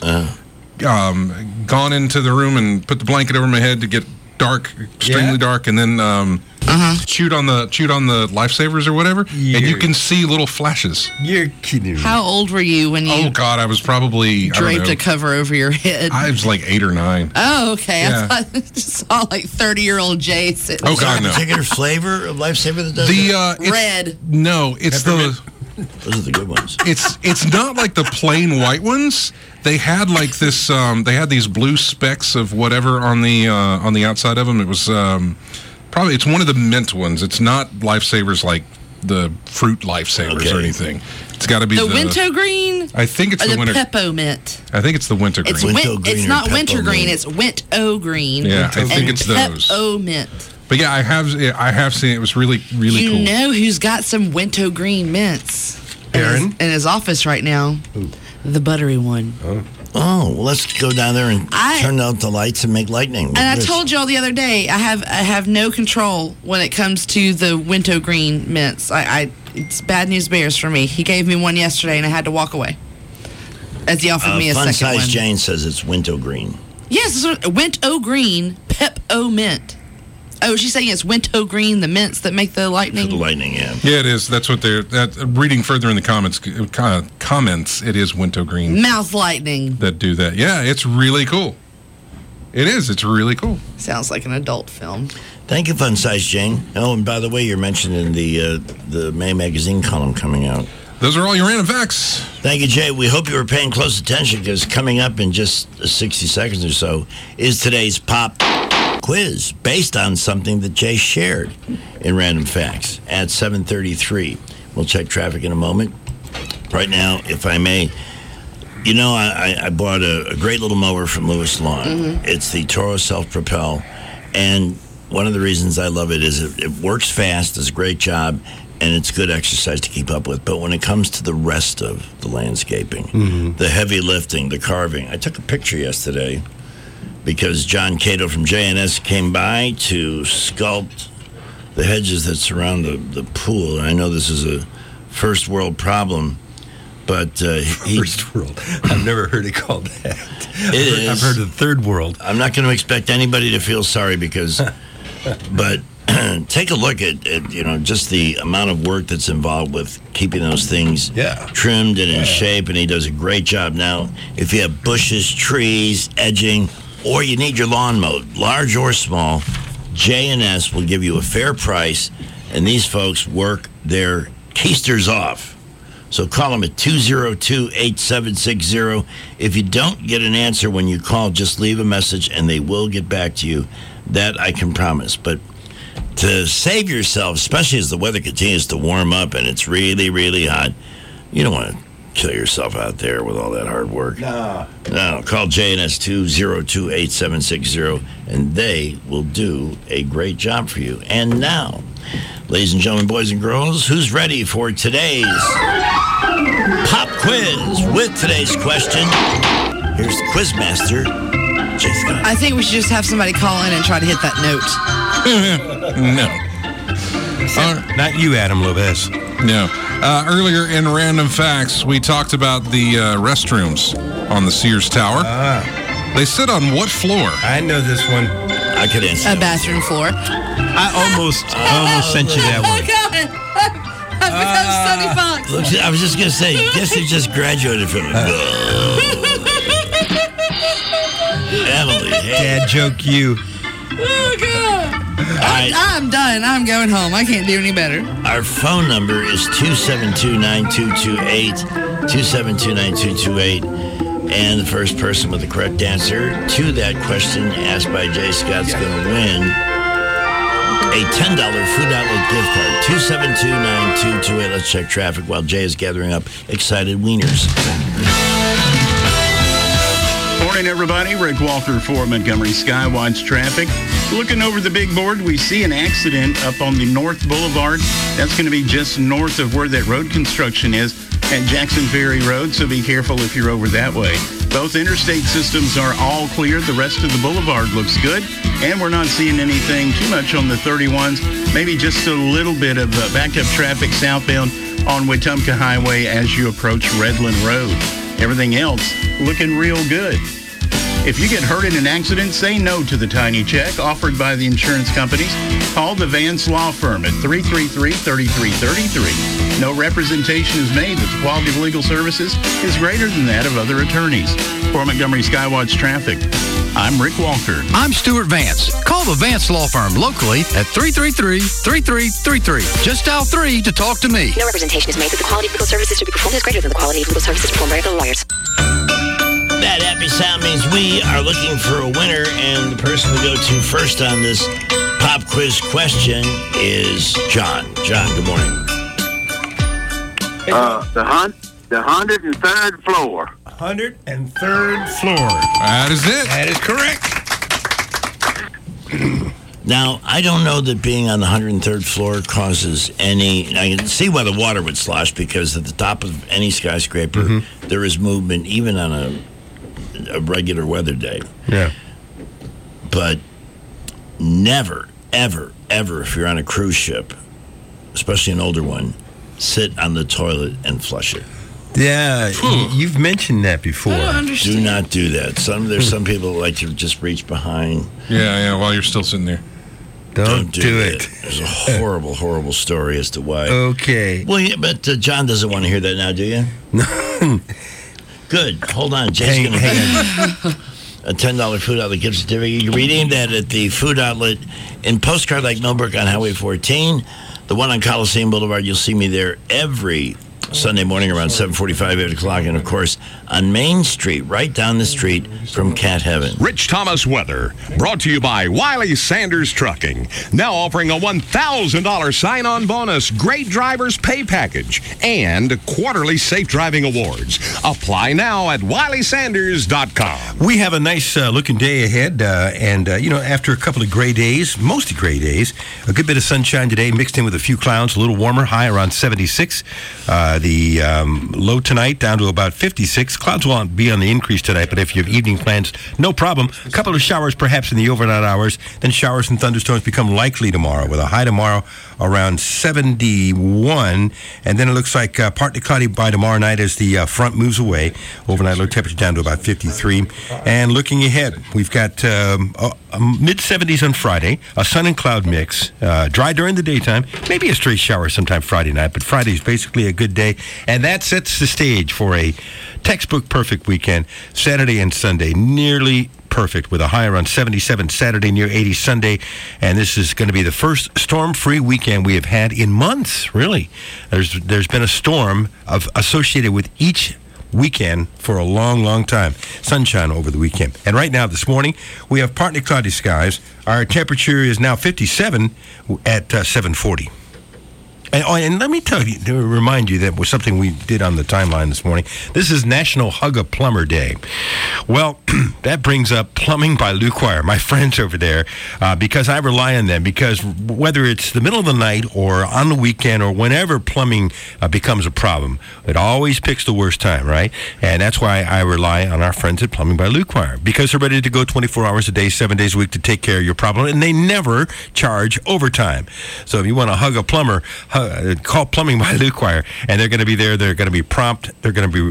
gone into the room and put the blanket over my head to get dark, extremely dark, and then chewed on the Lifesavers or whatever, and you can see little flashes. You're kidding me. How old were you when you? Oh God, I was probably draped a cover over your head. I was like 8 or 9. Oh, okay. Yeah. I saw like 30-year-old Jay sitting. Oh God, no. Particular flavor of Lifesaver that does it? Red. No, it's Peppermint. Those are the good ones. It's not like the plain white ones. They had like this. They had these blue specks of whatever on the outside of them. It was probably it's one of the mint ones. It's not Lifesavers like the fruit Lifesavers or anything. It's got to be the wintergreen. I think it's the winter. Peppermint. I think it's the wintergreen. It's not wintergreen. It's wintergreen. Yeah, I think it's those. Peppermint. But yeah, I have seen it. It was really cool. You know who's got some wintergreen mints? Aaron? In his office right now. Ooh. The buttery one. Oh, well, let's go down there and turn out the lights and make lightning. And I told y'all the other day, I have no control when it comes to the wintergreen mints. It's bad news bears for me. He gave me one yesterday, and I had to walk away. As he offered me a second one. Fun Size Jane says it's wintergreen. Yes, it's wintergreen Pep-O-Mint. Oh, she's saying it's wintergreen, the mints that make the lightning. For the lightning, yeah. Yeah, it is. That's what they're. Reading further in the comments, it is wintergreen. Mouth lightning. That do that. Yeah, it's really cool. It is. It's really cool. Sounds like an adult film. Thank you, Fun Size Jane. Oh, and by the way, you're mentioning the May Magazine column coming out. Those are all your random facts. Thank you, Jay. We hope you were paying close attention because coming up in just 60 seconds or so is today's pop quiz based on something that Jay shared in Random Facts at 7:33. We'll check traffic in a moment. Right now, if I may, you know, I bought a great little mower from Lewis Lawn. Mm-hmm. It's the Toro Self-Propel, and one of the reasons I love it is it works fast, does a great job, and it's good exercise to keep up with. But when it comes to the rest of the landscaping, the heavy lifting, the carving, I took a picture yesterday because John Cato from JNS came by to sculpt the hedges that surround the pool. And I know this is a first world problem, but first world. I've never heard it called that. I've heard of third world. I'm not going to expect anybody to feel sorry because, but take a look at just the amount of work that's involved with keeping those things trimmed and in shape, and he does a great job. Now, if you have bushes, trees, edging, or you need your lawn mowed, large or small, J&S will give you a fair price, and these folks work their keisters off. So call them at 202-8760. If you don't get an answer when you call, just leave a message, and they will get back to you. That I can promise. But to save yourself, especially as the weather continues to warm up and it's really, really hot, you don't want to kill yourself out there with all that hard work. No, call J&S 202-8760, and they will do a great job for you. And now, ladies and gentlemen, boys and girls, who's ready for today's pop quiz with today's question? Here's the Quizmaster, Jay Scott. I think we should just have somebody call in and try to hit that note. No. Not you, Adam Lopez. No. Earlier in Random Facts, we talked about the restrooms on the Sears Tower. They sit on what floor? I know this one. I could answer. A bathroom floor. I almost sent you that one. Oh, God. I've become Sonny Fox. Look, I was just going to say, guess they just graduated from it. Emily, hey. Dad joke you. Oh, God. I'm done. I'm going home. I can't do any better. Our phone number is 272-9228, 272-9228, and the first person with the correct answer to that question asked by Jay Scott's going to win a $10 Food Outlet gift card. 272-9228. Let's check traffic while Jay is gathering up excited wieners. Morning, everybody. Rick Walker for Montgomery Skywatch Traffic. Looking over the big board, we see an accident up on the North Boulevard. That's going to be just north of where that road construction is at Jackson Ferry Road, so be careful if you're over that way. Both interstate systems are all clear. The rest of the boulevard looks good, and we're not seeing anything too much on the 31s. Maybe just a little bit of backed up traffic southbound on Wetumpka Highway as you approach Redland Road. Everything else looking real good. If you get hurt in an accident, say no to the tiny check offered by the insurance companies. Call the Vance Law Firm at 333-3333. No representation is made that the quality of legal services is greater than that of other attorneys. For Montgomery Skywatch Traffic, I'm Rick Walker. I'm Stuart Vance. Call the Vance Law Firm locally at 333-3333. Just dial 3 to talk to me. No representation is made that the quality of legal services to be performed is greater than the quality of legal services performed by other lawyers. That happy sound means we are looking for a winner, and the person we go to first on this pop quiz question is John. John, good morning. The 103rd floor. 103rd floor. That is it. That is correct. Now, I don't know that being on the 103rd floor causes any... I can see why the water would slosh, because at the top of any skyscraper, there is movement, even on a regular weather day. Yeah. But never, ever, ever, if you're on a cruise ship, especially an older one, sit on the toilet and flush it. Yeah, you've mentioned that before. I don't understand. Do not do that. There's some people that like to just reach behind. Yeah, while you're still sitting there. Don't do it. There's a horrible, horrible story as to why. Okay. Well, yeah, but John doesn't want to hear that now, do you? No. Good. Hold on. Jay's going to pay a $10 food outlet gift certificate. You're reading that at the food outlet in Postcard Lake Millbrook on Highway 14. The one on Coliseum Boulevard, you'll see me there every Sunday morning around 7:45, 8 o'clock. And, of course, on Main Street, right down the street from Cat Heaven. Rich Thomas weather, brought to you by Wiley Sanders Trucking. Now offering a $1,000 sign-on bonus, great drivers pay package, and quarterly safe driving awards. Apply now at WileySanders.com. We have a nice looking day ahead, and after a couple of gray days, mostly gray days, a good bit of sunshine today mixed in with a few clouds, a little warmer, high around 76. The low tonight down to about 56. Clouds won't be on the increase tonight, but if you have evening plans, no problem. A couple of showers perhaps in the overnight hours, then showers and thunderstorms become likely tomorrow, with a high tomorrow around 71, and then it looks like partly cloudy by tomorrow night as the front moves away. Overnight low temperature down to about 53. And looking ahead, we've got mid-70s on Friday, a sun and cloud mix, dry during the daytime, maybe a stray shower sometime Friday night, but Friday is basically a good day, and that sets the stage for a textbook perfect weekend. Saturday and Sunday nearly perfect, with a high around 77 Saturday, near 80 Sunday, and this is going to be the first storm-free weekend we have had in months. Really, there's been a storm associated with each weekend for a long time. Sunshine over the weekend, and right now this morning we have partly cloudy skies. Our temperature is now 57 at 7:40. And let me tell you, to remind you, that was something we did on the timeline this morning. This is National Hug a Plumber Day. Well, that brings up Plumbing by Lucquire, my friends over there, because I rely on them, because whether it's the middle of the night or on the weekend or whenever plumbing becomes a problem, it always picks the worst time, right? And that's why I rely on our friends at Plumbing by Lucquire, because they're ready to go 24 hours a day, 7 days a week to take care of your problem, and they never charge overtime. So if you want to hug a plumber, call Plumbing by Lucquire, and they're going to be there. They're going to be prompt. They're going to be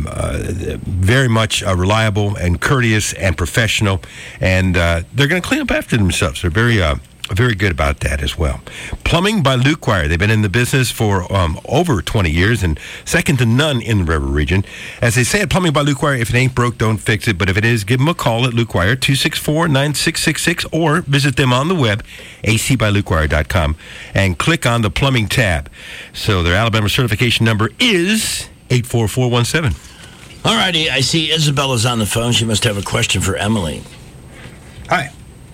very much reliable and courteous and professional, and they're going to clean up after themselves. They're very good about that as well. Plumbing by Lucquire. They've been in the business for over 20 years and second to none in the River region. As they say at Plumbing by Lucquire, if it ain't broke, don't fix it. But if it is, give them a call at Lucquire, 264-9666, or visit them on the web, acbyluquire.com, and click on the plumbing tab. So their Alabama certification number is 84417. All righty. I see Isabella's on the phone. She must have a question for Emily. Hi.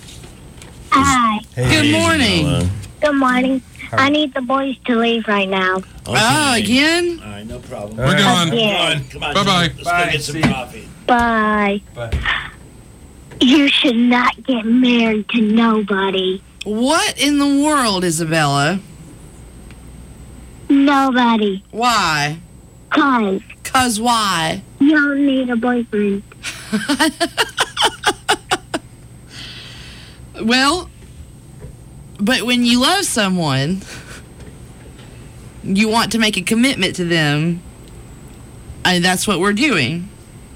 Hi. Hey, Good morning. Isabella. Good morning. I need the boys to leave right now. Okay. Again? All right, no problem. We're gone. Yeah. Come on. Bye-bye. Let's go get some coffee. Bye. You should not get married to nobody. What in the world, Isabella? Nobody. Why? 'Cause why? you don't need a boyfriend. Well, but when you love someone, you want to make a commitment to them, and that's what we're doing.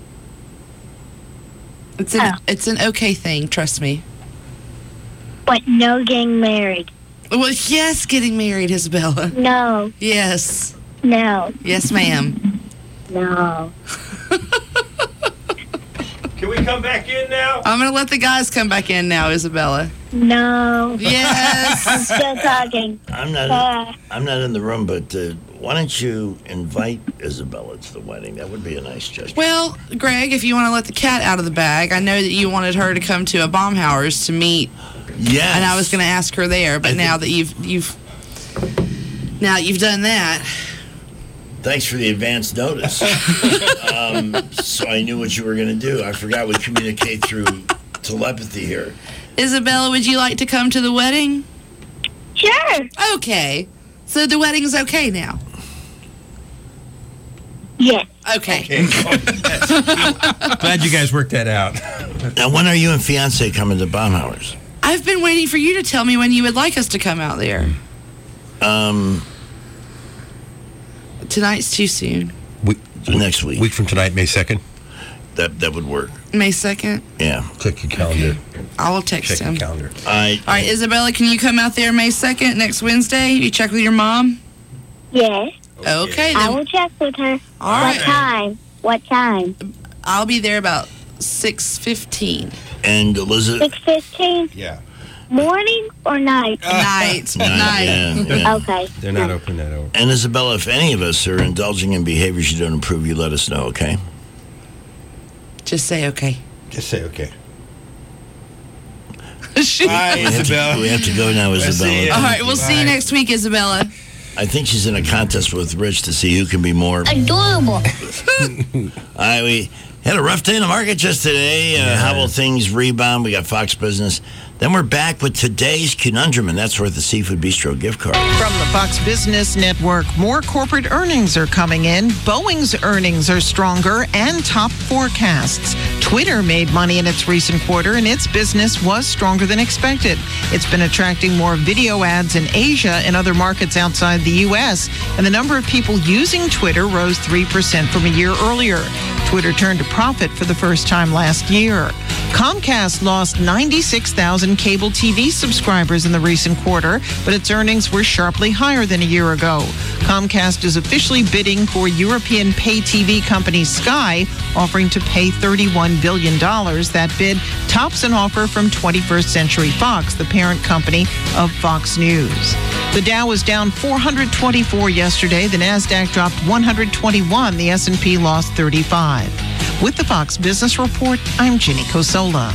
It's an okay thing, trust me. But no getting married. Well, yes, getting married, Isabella. No. Yes. No. Yes, ma'am. No. Can we come back in now? I'm going to let the guys come back in now, Isabella. No. Yes. I'm still talking. I'm not in the room, but why don't you invite Isabella to the wedding? That would be a nice gesture. Well, Greg, if you want to let the cat out of the bag, I know that you wanted her to come to a Baumhauer's to meet. Yes. And I was going to ask her there, but now that you've done that. Thanks for the advance notice. So I knew what you were going to do. I forgot we communicate through telepathy here. Isabella, would you like to come to the wedding? Sure. Okay. So the wedding's okay now? Yes. Okay. Glad you guys worked that out. Now, when are you and fiance coming to Baumhauer's? I've been waiting for you to tell me when you would like us to come out there. Tonight's too soon. Next week. Week from tonight, May 2nd. That would work. May 2nd? Yeah. Check your calendar. I'll text Check him. your calendar. All right, Isabella, can you come out there May 2nd, next Wednesday? You check with your mom? Yes. Okay, then. I will check with her. All right. What time? I'll be there about 6:15. And Elizabeth? 6:15? Yeah. Morning or night? Night. Yeah. Okay. They're not open that hour. And Isabella, if any of us are indulging in behaviors you don't approve, you let us know, okay? Just say okay. Just say okay. Bye, Isabella. We have to go now, Isabella. All right, we'll see you next week, Isabella. I think she's in a contest with Rich to see who can be more adorable. All right, we had a rough day in the market just today. How will things rebound? We got Fox Business. Then we're back with today's conundrum, and that's worth the Seafood Bistro gift card. From the Fox Business Network, more corporate earnings are coming in. Boeing's earnings are stronger and top forecasts. Twitter made money in its recent quarter, and its business was stronger than expected. It's been attracting more video ads in Asia and other markets outside the U.S., and the number of people using Twitter rose 3% from a year earlier. Twitter turned a profit for the first time last year. Comcast lost 96,000 cable TV subscribers in the recent quarter, but its earnings were sharply higher than a year ago. Comcast is officially bidding for European pay TV company Sky, offering to pay $31 billion. That bid tops an offer from 21st Century Fox, the parent company of Fox News. The Dow was down 424 yesterday. The Nasdaq dropped 121. The S&P lost 35. With the Fox Business Report, I'm Ginny Cosola.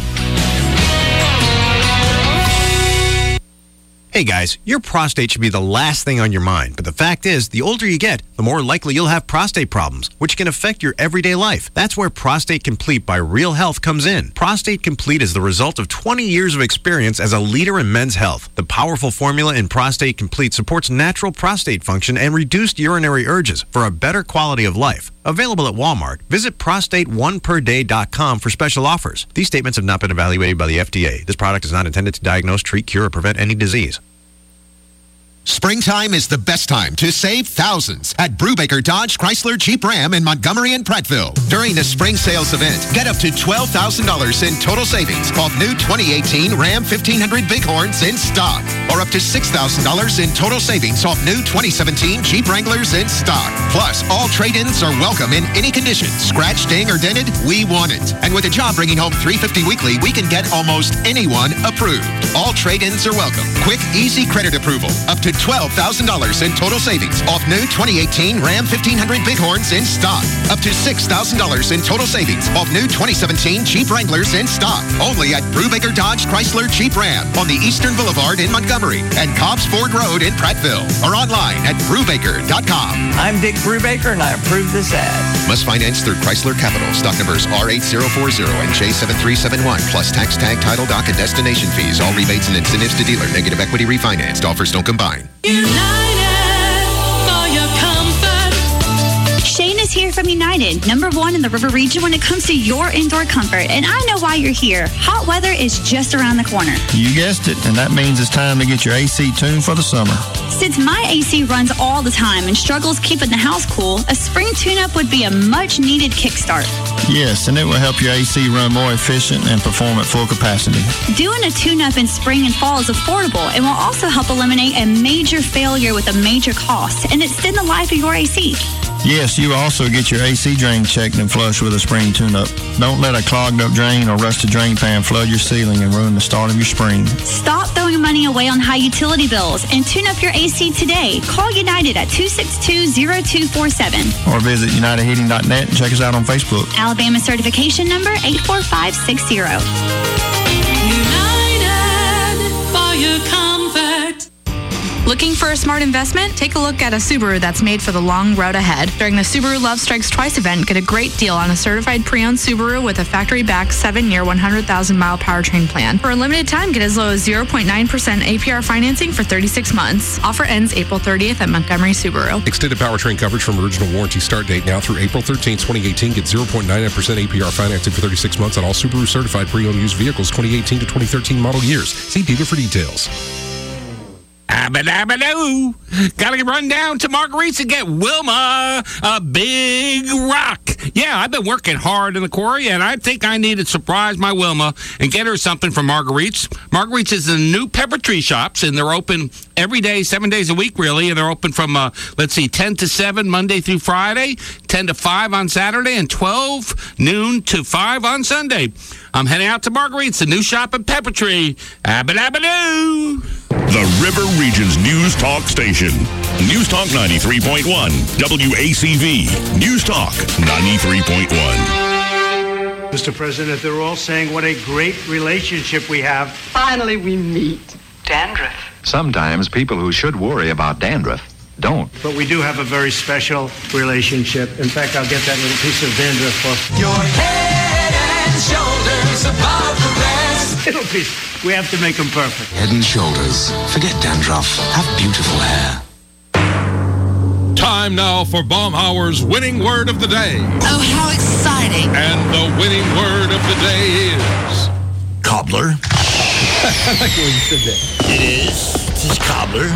Hey guys, your prostate should be the last thing on your mind, but the fact is, the older you get, the more likely you'll have prostate problems, which can affect your everyday life. That's where Prostate Complete by Real Health comes in. Prostate Complete is the result of 20 years of experience as a leader in men's health. The powerful formula in Prostate Complete supports natural prostate function and reduced urinary urges for a better quality of life. Available at Walmart. Visit prostateoneperday.com for special offers. These statements have not been evaluated by the FDA. This product is not intended to diagnose, treat, cure, or prevent any disease. Springtime is the best time to save thousands at Brubaker Dodge Chrysler Jeep Ram in Montgomery and Prattville. During the spring sales event, get up to $12,000 in total savings off new 2018 Ram 1500 Bighorns in stock, or up to $6,000 in total savings off new 2017 Jeep Wranglers in stock. Plus, all trade-ins are welcome in any condition. Scratch, ding, or dented, we want it. And with a job bringing home $350 weekly, we can get almost anyone approved. All trade-ins are welcome. Quick, easy credit approval. Up to $12,000 in total savings off new 2018 Ram 1500 Bighorns in stock. Up to $6,000 in total savings off new 2017 Jeep Wranglers in stock. Only at Brubaker Dodge Chrysler Jeep Ram on the Eastern Boulevard in Montgomery and Cobbs Ford Road in Prattville, or online at Brubaker.com. I'm Dick Brubaker and I approve this ad. Must finance through Chrysler Capital. Stock numbers R8040 and J7371 plus tax tag, title, doc, and destination fees. All rebates and incentives to dealer. Negative equity refinanced. Offers don't combine. United for your comfort. Shane is here from United, #1 in the River Region when it comes to your indoor comfort. And I know why you're here. Hot weather is just around the corner. You guessed it, and that means it's time to get your AC tuned for the summer. Since my AC runs all the time and struggles keeping the house cool, a spring tune-up would be a much-needed kickstart. Yes, and it will help your AC run more efficient and perform at full capacity. Doing a tune-up in spring and fall is affordable and will also help eliminate a major failure with a major cost and extend the life of your AC. Yes, you will also get your AC drain checked and flushed with a spring tune-up. Don't let a clogged up drain or rusted drain pan flood your ceiling and ruin the start of your spring. Stop throwing money away on high utility bills and tune up your AC today. Call United at 262-0247. Or visit UnitedHeating.net and check us out on Facebook. Alabama certification number 84560. United for your comfort. Looking for a smart investment? Take a look at a Subaru that's made for the long road ahead. During the Subaru Love Strikes Twice event, get a great deal on a certified pre-owned Subaru with a factory-backed 7-year, 100,000-mile powertrain plan. For a limited time, get as low as 0.9% APR financing for 36 months. Offer ends April 30th at Montgomery Subaru. Extended powertrain coverage from original warranty start date now through April 13, 2018. Get 0.99% APR financing for 36 months on all Subaru certified pre-owned used vehicles 2018 to 2013 model years. See dealer for details. Abba-dabba-doo. Gotta run down to Marguerite's and get Wilma a big rock. Yeah, I've been working hard in the quarry, and I think I need to surprise my Wilma and get her something from Marguerite's. Marguerite's is the new pepper tree shops, and they're open every day, 7 days a week, really, and they're open from, 10 to 7 Monday through Friday, 10 to 5 on Saturday, and 12 noon to 5 on Sunday. I'm heading out to Marguerite's, the new shop at Pepper Tree. Abba-dabba-doo. The River Region's News Talk Station. News Talk 93.1. WACV. News Talk 93.1. Mr. President, they're all saying what a great relationship we have. Finally, we meet. Dandruff. Sometimes people who should worry about dandruff don't. But we do have a very special relationship. In fact, I'll get that little piece of dandruff for Your head and shoulders above the rest. little piece. We have to make them perfect. Head and shoulders. Forget dandruff. Have beautiful hair. Time now for Baumhauer's winning word of the day. Oh, how exciting. And the winning word of the day is... Cobbler. I like when you said that. It is. It's cobbler.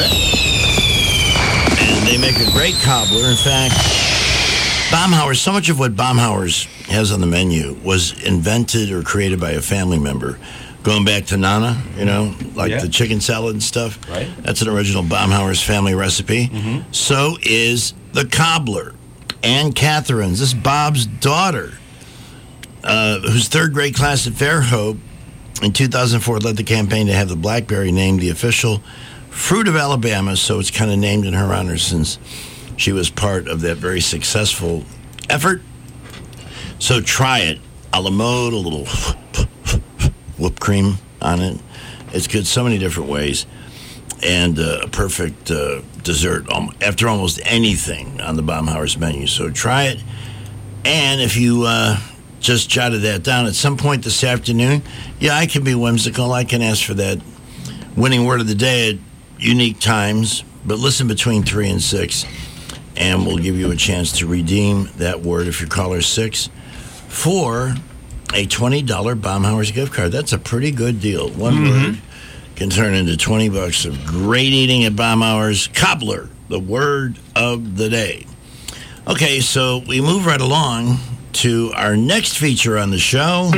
And they make a great cobbler. In fact, Baumhauer's, so much of what Baumhauer's has on the menu was invented or created by a family member. Going back to Nana, the chicken salad and stuff. Right. That's an original Baumhauer's family recipe. Mm-hmm. So is the cobbler. Ann Catherine's, this is Bob's daughter, whose third grade class at Fairhope in 2004 led the campaign to have the blackberry named the official fruit of Alabama, so it's kind of named in her honor since she was part of that very successful effort. So try it. A la mode, a little whipped cream on it. It's good so many different ways. And a perfect dessert after almost anything on the Baumhauer's menu. So try it. And if you just jotted that down at some point this afternoon, I can be whimsical. I can ask for that winning word of the day at unique times. But listen between 3 and 6. And we'll give you a chance to redeem that word if you're caller 6 for a $20 Baumhauer's gift card. That's a pretty good deal. One word can turn into $20 of great eating at Baumhauer's. Cobbler, the word of the day. Okay, so we move right along to our next feature on the show.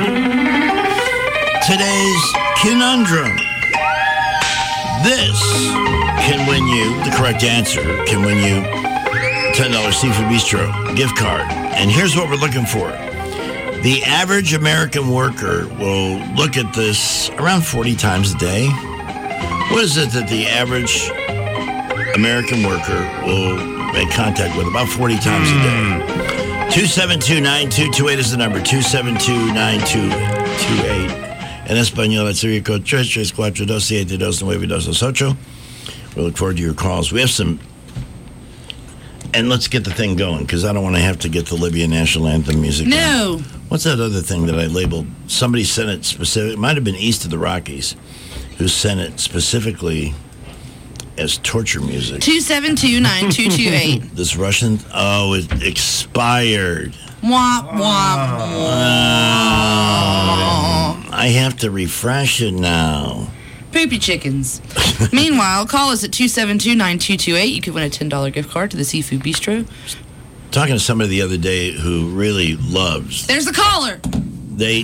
Today's conundrum. This can win you, the correct answer, can win you $10 Seafood Bistro gift card. And here's what we're looking for. The average American worker will look at this around 40 times a day. What is it that the average American worker will make contact with about 40 times a day? 272-9228 is the number. 272-9228. En español, it's area code 334-272-9298. We look forward to your calls. We have some... And let's get the thing going, because I don't want to have to get the Libya National Anthem music. No. On. What's that other thing that I labeled? Somebody sent it specific. It might have been East of the Rockies, who sent it specifically as torture music. 272-9228. This Russian? Oh, it expired. Womp, womp, womp. I have to refresh it now. Poopy chickens. Meanwhile, call us at 272-9228. You could win a $10 gift card to the Seafood Bistro. Talking to somebody the other day who really loves. There's the caller. We're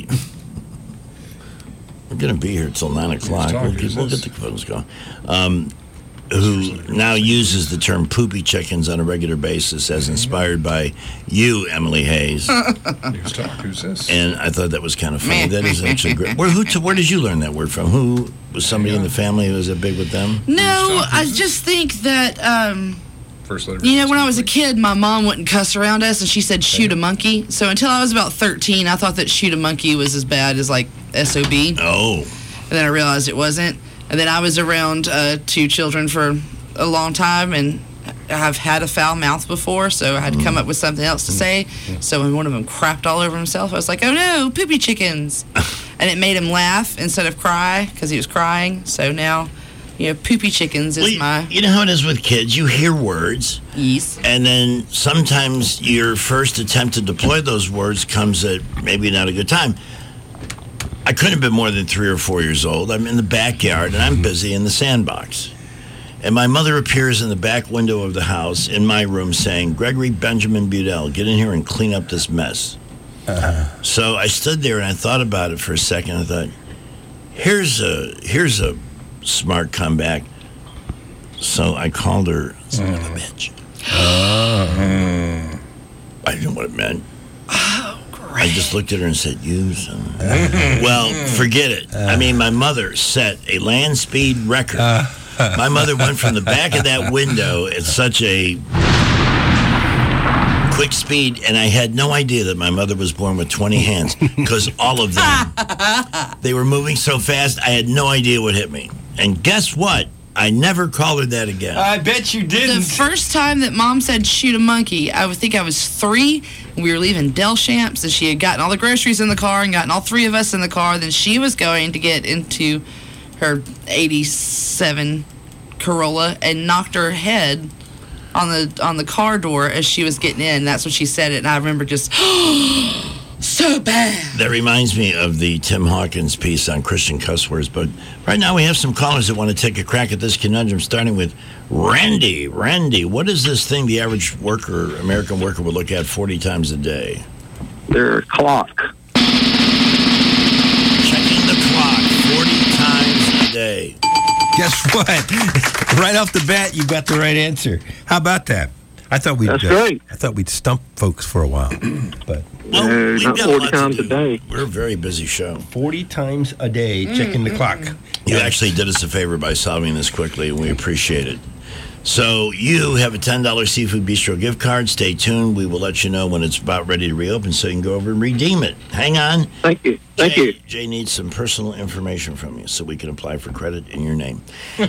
going to be here till 9 o'clock. We'll get the phones going. Who now uses the term poopy chickens on a regular basis as inspired by you, Emily Hayes. Who's this? And I thought that was kind of funny. That is actually great. Where did you learn that word from? Who was somebody in the family who was that big with them? No, I just think that, First letter. when I was a kid, my mom wouldn't cuss around us, and she said shoot a monkey. So until I was about 13, I thought that shoot a monkey was as bad as, like, SOB. Oh. And then I realized it wasn't. And then I was around 2 children for a long time, and I've had a foul mouth before, so I had to come up with something else to say. So when one of them crapped all over himself, I was like, oh no, poopy chickens. And it made him laugh instead of cry, because he was crying. So now, poopy chickens is my... You know how it is with kids. You hear words. Yes. And then sometimes your first attempt to deploy those words comes at maybe not a good time. I couldn't have been more than 3 or 4 years old. I'm in the backyard, and I'm busy in the sandbox. And my mother appears in the back window of the house in my room saying, Gregory Benjamin Budell, get in here and clean up this mess. So I stood there, and I thought about it for a second. I thought, here's a smart comeback. So I called her son of a bitch. I didn't know what it meant. I just looked at her and said, you son. Well, forget it. I mean, my mother set a land speed record. My mother went from the back of that window at such a quick speed, and I had no idea that my mother was born with 20 hands, because all of them, they were moving so fast, I had no idea what hit me. And guess what? I never called her that again. I bet you didn't. The first time that Mom said shoot a monkey, I would think I was 3, and we were leaving Deschamps, and she had gotten all the groceries in the car and gotten all 3 of us in the car. Then she was going to get into her 87 Corolla and knocked her head on the car door as she was getting in. That's when she said it, and I remember just... so bad. That reminds me of the Tim Hawkins piece on Christian cuss words. But right now we have some callers that want to take a crack at this conundrum, starting with Randy. Randy, what is this thing the average American worker would look at 40 times a day? Their clock. Checking the clock 40 times a day. Guess what? Right off the bat, you got the right answer. How about that? I thought we'd stump folks for a while, but we've got 40 times a day. We're a very busy show. 40 times a day checking the clock. You actually did us a favor by solving this quickly, and we appreciate it. So you have a $10 Seafood Bistro gift card. Stay tuned. We will let you know when it's about ready to reopen, so you can go over and redeem it. Hang on. Thank you. Thank you. Jay needs some personal information from you so we can apply for credit in your name. We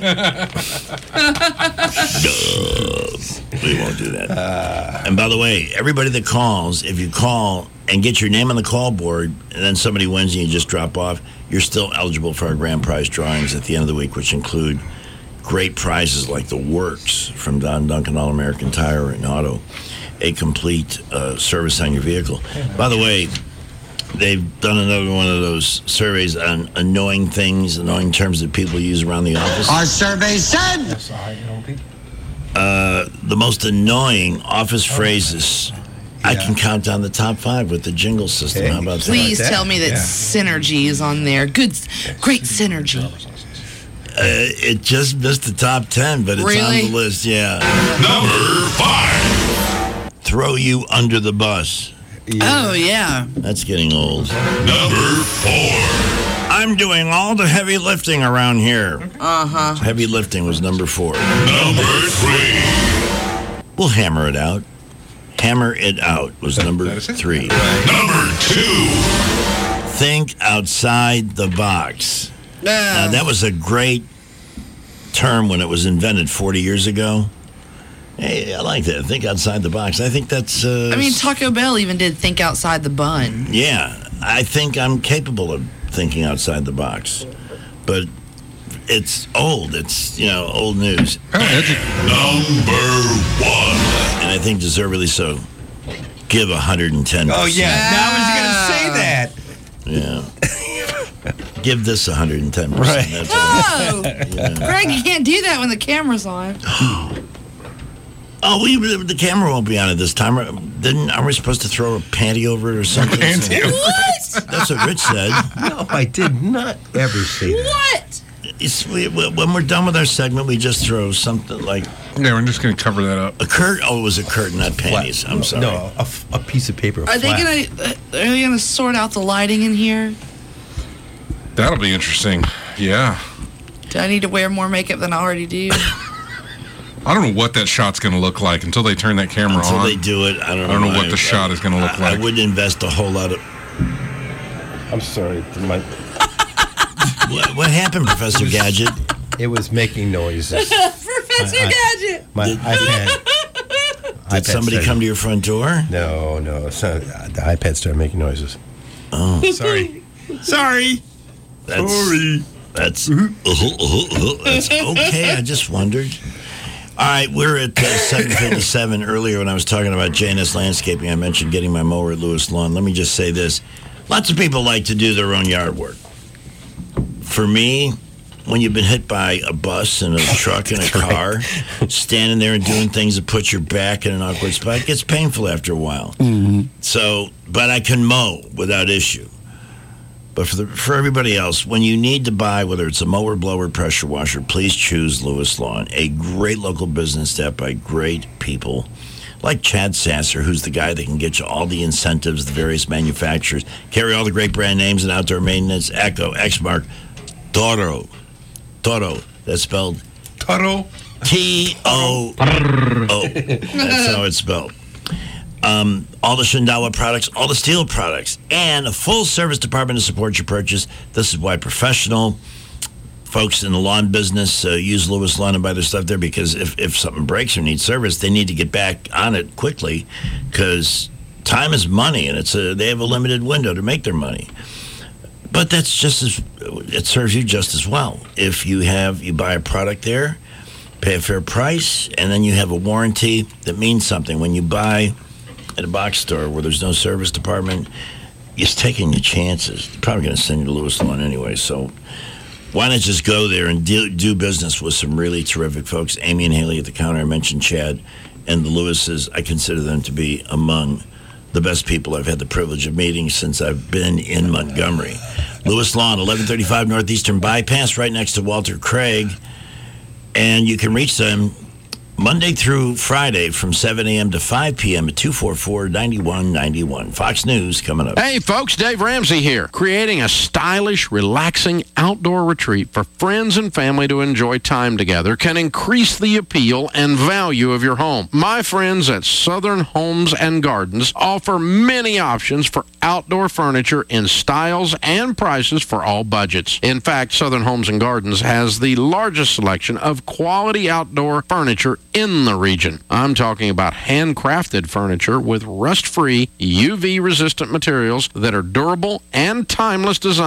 won't do that. And by the way, everybody that calls, if you call and get your name on the call board, and then somebody wins and you just drop off, you're still eligible for our grand prize drawings at the end of the week, which include great prizes like the Works from Don Duncan All-American Tire and Auto, a complete service on your vehicle. By the way, they've done another one of those surveys on annoying terms that people use around the office. Our survey said the most annoying office phrases. I can count down the top 5 with the jingle system. How about that? Please tell me that Synergy is on there. Great Synergy. It just missed the top 10, but it's on the list, yeah. Number 5. Throw you under the bus. Oh, yeah. That's getting old. Number 4. I'm doing all the heavy lifting around here. Uh-huh. Heavy lifting was number 4. Number 3. We'll hammer it out. Hammer it out was number 3. Number 2. Think outside the box. Now, that was a great term when it was invented 40 years ago. Hey, I like that. Think outside the box. I think that's... I mean, Taco Bell even did think outside the bun. Yeah, I think I'm capable of thinking outside the box. But it's old. It's, old news. Number 1. And I think deservedly so. Give 110%. Oh, yeah. Now I was going to say that. Yeah. give this 110%. Right. That's Oh, Yeah. Greg, you can't do that when the camera's on. Oh, the camera won't be on it this time. Aren't we supposed to throw a panty over it or something? What? That's what Rich said. No, I did not ever say that. What? When we're done with our segment, we just throw something like... Yeah, we're just going to cover that up. A curtain? Oh, it was a curtain, not panties. I'm sorry. No, a piece of paper. Are they gonna sort out the lighting in here? That'll be interesting. Yeah. Do I need to wear more makeup than I already do? I don't know what that shot's going to look like until they turn that camera on. Until they do it, I don't know. I don't know what the shot is going to look like. I wouldn't invest a whole lot of... I'm sorry. What happened, Professor Gadget? It was making noises. Professor Gadget! My iPad. Did somebody come to your front door? No. It's not, the iPad started making noises. Oh. Sorry. That's okay. I just wondered. All right, we're at 7:57. Earlier when I was talking about JNS Landscaping, I mentioned getting my mower at Lewis Lawn. Let me just say this. Lots of people like to do their own yard work. For me, when you've been hit by a bus and a truck and a car, standing there and doing things that put your back in an awkward spot, it gets painful after a while. Mm-hmm. So, but I can mow without issue. But for everybody else, when you need to buy, whether it's a mower, blower, pressure washer, please choose Lewis Lawn, a great local business staffed by great people like Chad Sasser, who's the guy that can get you all the incentives, the various manufacturers, carry all the great brand names in outdoor maintenance, Echo, Exmark, Toro. That's spelled Toro. T-O-O. That's how it's spelled. All the Shindawa products, all the steel products, and a full service department to support your purchase. This is why professional folks in the lawn business use Lewis Lawn and buy their stuff there, because if something breaks or needs service, they need to get back on it quickly, because time is money, and they have a limited window to make their money. But it serves you just as well. If you buy a product there, pay a fair price, and then you have a warranty that means something. When you buy at a box store where there's no service department, you're taking your chances. They're probably going to send you to Lewis Lawn anyway. So why not just go there and do business with some really terrific folks? Amy and Haley at the counter. I mentioned Chad and the Lewises. I consider them to be among the best people I've had the privilege of meeting since I've been in Montgomery. Lewis Lawn, 1135 Northeastern Bypass, right next to Walter Craig. And you can reach them Monday through Friday from 7 a.m. to 5 p.m. at 244-9191. Fox News coming up. Hey, folks, Dave Ramsey here. Creating a stylish, relaxing outdoor retreat for friends and family to enjoy time together can increase the appeal and value of your home. My friends at Southern Homes and Gardens offer many options for outdoor furniture in styles and prices for all budgets. In fact, Southern Homes and Gardens has the largest selection of quality outdoor furniture in the region. I'm talking about handcrafted furniture with rust-free, UV-resistant materials that are durable and timeless design.